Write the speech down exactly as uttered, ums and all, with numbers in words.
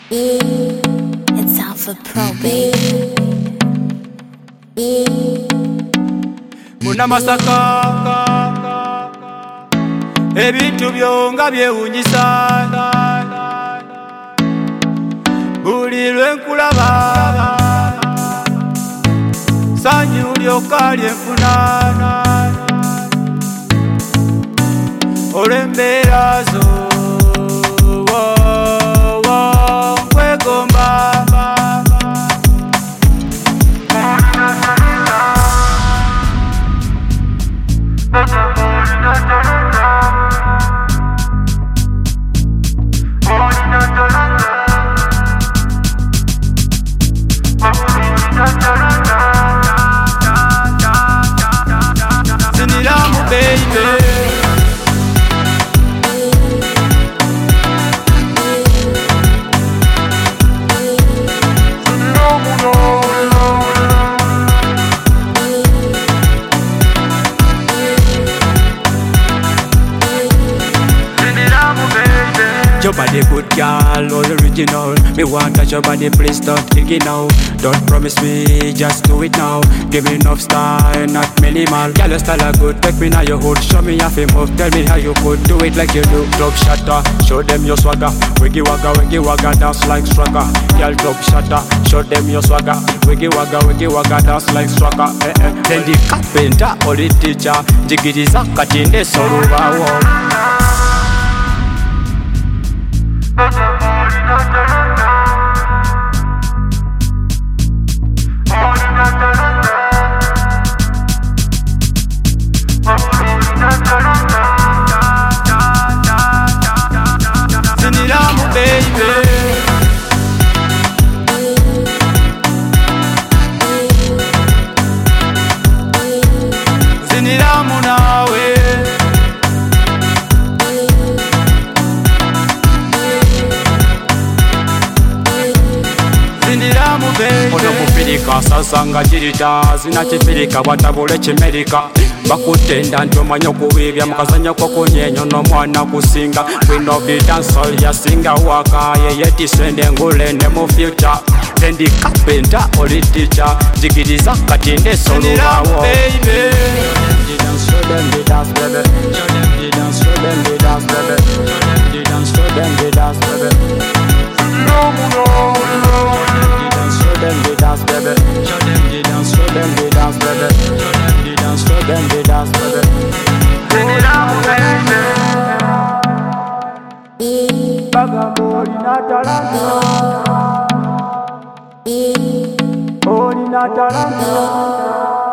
It's Alpha Pro, baby. Muna masaka ebintu byonga byewunyisa buli lwe nkulaba sanyu lyoka lyenfuna olw'embeera zo nkwegomba Ziniramu baby your body good girl, all original. Me want touch your body, please don't kick it now. Don't promise me, just do it now. Give me enough style, not minimal. Girl, your style are good, take me now your hood. Show me your fame move, tell me how you could do it like you do. Club shatter, show them your swagger. Wiggy wagga, wiggy wagga, dance like Strugger. Girl, club shatter, show them your swagger. Wiggy wagga, wiggy wagga, dance like Strugger. Eh, eh. Then the carpenter or the teacher, jiggy zakati ne soruba wo. Ziniramu baby Ziniramu nawe Ziniramu baby Ono kupirika sasanga jirita Zinachipirika watabule chimerika bakutenda ntomanya okuwibya mukazanya kokunyenyo n'omwana kusinga Queen of the dancehall yasinga waka yeye tisende ngule ne mu future then the carpenter or the teacher jigiriza kati ne solubawo baby show them the dance baby show them the dance show them the dance baby show them the dance show them the dance baby no no no show them the dance baby show them the dance show them the dance baby show them the dance show them the dance baby Ziniramu baby Bagambo olina talanta olina talanta